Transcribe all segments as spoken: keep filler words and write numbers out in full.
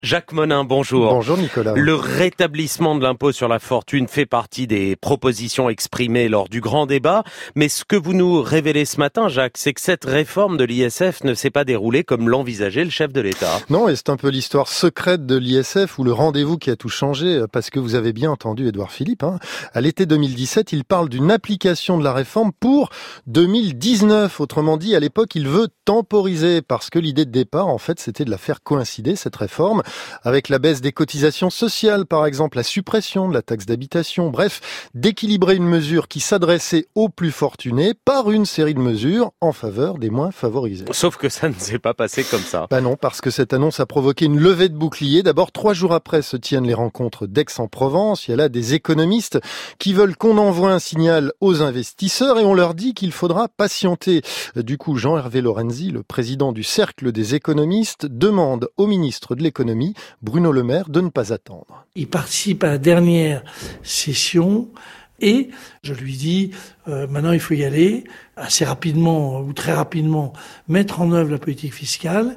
Jacques Monin, bonjour. Bonjour Nicolas. Le rétablissement de l'impôt sur la fortune fait partie des propositions exprimées lors du grand débat. Mais ce que vous nous révélez ce matin, Jacques, c'est que cette réforme de l'I S F ne s'est pas déroulée comme l'envisageait le chef de l'État. Non, et c'est un peu l'histoire secrète de l'I S F ou le rendez-vous qui a tout changé, parce que vous avez bien entendu Édouard Philippe. Hein. À l'été deux mille dix-sept, il parle d'une application de la réforme pour deux mille dix-neuf. Autrement dit, à l'époque, il veut temporiser, parce que l'idée de départ, en fait, c'était de la faire coïncider, cette réforme, avec la baisse des cotisations sociales, par exemple, la suppression de la taxe d'habitation, bref, d'équilibrer une mesure qui s'adressait aux plus fortunés par une série de mesures en faveur des moins favorisés. Sauf que ça ne s'est pas passé comme ça. Bah non, parce que cette annonce a provoqué une levée de boucliers. D'abord, trois jours après se tiennent les rencontres d'Aix-en-Provence. Il y a là des économistes qui veulent qu'on envoie un signal aux investisseurs et on leur dit qu'il faudra patienter. Du coup, Jean-Hervé Lorenzi, le président du Cercle des économistes, demande au ministre de l'économie, Bruno Le Maire, de ne pas attendre. Il participe à la dernière session et je lui dis euh, maintenant il faut y aller assez rapidement ou très rapidement mettre en œuvre la politique fiscale.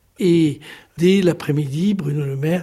Et dès l'après-midi, Bruno Le Maire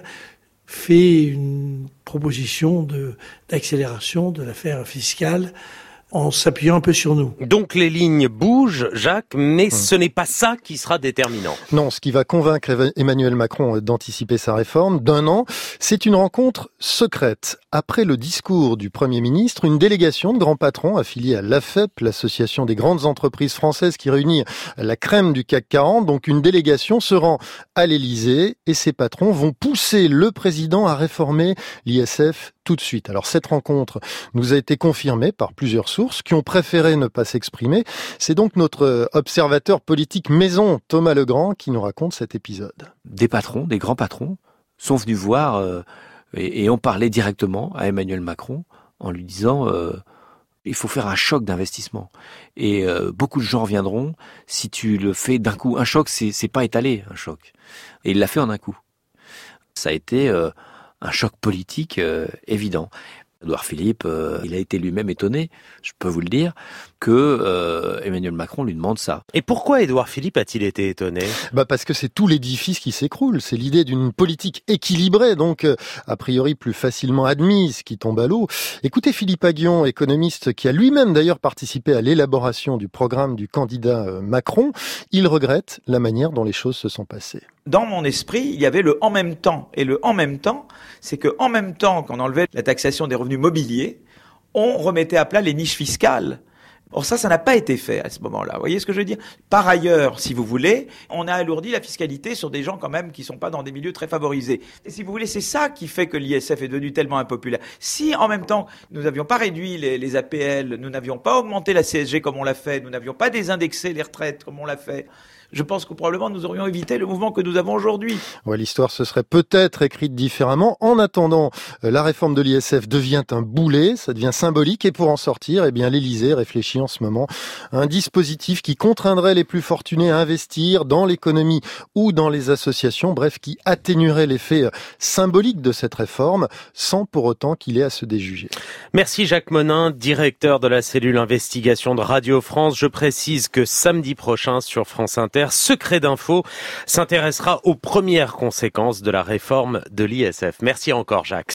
fait une proposition de, d'accélération de l'affaire fiscale en s'appuyant un peu sur nous. Donc les lignes bougent, Jacques, mais ce n'est pas ça qui sera déterminant. Non, ce qui va convaincre Emmanuel Macron d'anticiper sa réforme d'un an, c'est une rencontre secrète. Après le discours du Premier ministre, une délégation de grands patrons affiliés à l'A F E P, l'association des grandes entreprises françaises qui réunit la crème du C A C quarante, donc une délégation se rend à l'Élysée et ces patrons vont pousser le président à réformer l'I S F tout de suite. Alors cette rencontre nous a été confirmée par plusieurs sources qui ont préféré ne pas s'exprimer. C'est donc notre observateur politique maison, Thomas Legrand, qui nous raconte cet épisode. Des patrons, des grands patrons, sont venus voir euh, et, et ont parlé directement à Emmanuel Macron en lui disant euh, il faut faire un choc d'investissement. Et euh, beaucoup de gens reviendront si tu le fais d'un coup. Un choc, c'est, c'est pas étalé, un choc. Et il l'a fait en un coup. Ça a été euh, un choc politique euh, évident. Édouard Philippe, euh, il a été lui-même étonné, je peux vous le dire, que euh, Emmanuel Macron lui demande ça. Et pourquoi Édouard Philippe a-t-il été étonné ? Bah parce que c'est tout l'édifice qui s'écroule. C'est l'idée d'une politique équilibrée, donc euh, a priori plus facilement admise, qui tombe à l'eau. Écoutez Philippe Aghion, économiste qui a lui-même d'ailleurs participé à l'élaboration du programme du candidat euh, Macron. Il regrette la manière dont les choses se sont passées. Dans mon esprit, il y avait le « en même temps ». Et le « en même temps », c'est que en même temps qu'on enlevait la taxation des revenus mobiliers, on remettait à plat les niches fiscales. Or ça, ça n'a pas été fait à ce moment-là. Vous voyez ce que je veux dire ? Par ailleurs, si vous voulez, on a alourdi la fiscalité sur des gens quand même qui sont pas dans des milieux très favorisés. Et si vous voulez, c'est ça qui fait que l'I S F est devenu tellement impopulaire. Si en même temps, nous n'avions pas réduit les, les A P L, nous n'avions pas augmenté la C S G comme on l'a fait, nous n'avions pas désindexé les retraites comme on l'a fait, je pense que probablement nous aurions évité le mouvement que nous avons aujourd'hui. Ouais, l'histoire se serait peut-être écrite différemment. En attendant, la réforme de l'I S F devient un boulet, ça devient symbolique. Et pour en sortir, eh bien, l'Élysée réfléchit en ce moment à un dispositif qui contraindrait les plus fortunés à investir dans l'économie ou dans les associations, bref, qui atténuerait l'effet symbolique de cette réforme sans pour autant qu'il ait à se déjuger. Merci Jacques Monin, directeur de la cellule investigation de Radio France. Je précise que samedi prochain sur France Inter, Secret d'info s'intéressera aux premières conséquences de la réforme de l'I S F. Merci encore Jacques.